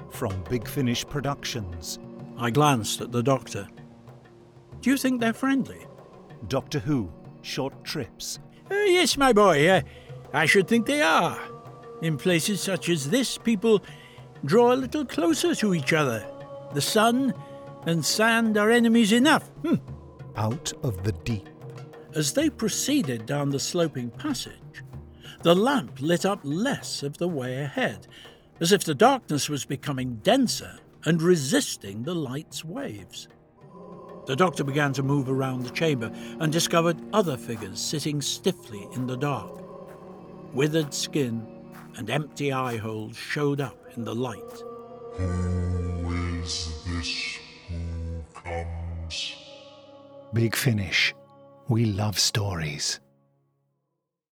from Big Finish Productions. I glanced at the Doctor. Do you think they're friendly? Doctor Who, Short Trips. Yes, my boy. I should think they are. In places such as this, people draw a little closer to each other. The sun and sand are enemies enough. Out of the Deep. As they proceeded down the sloping passage, the lamp lit up less of the way ahead, as if the darkness was becoming denser and resisting the light's waves. The Doctor began to move around the chamber and discovered other figures sitting stiffly in the dark. Withered skin and empty eye holes showed up in the light. Who is this who comes? Big Finish. We love stories.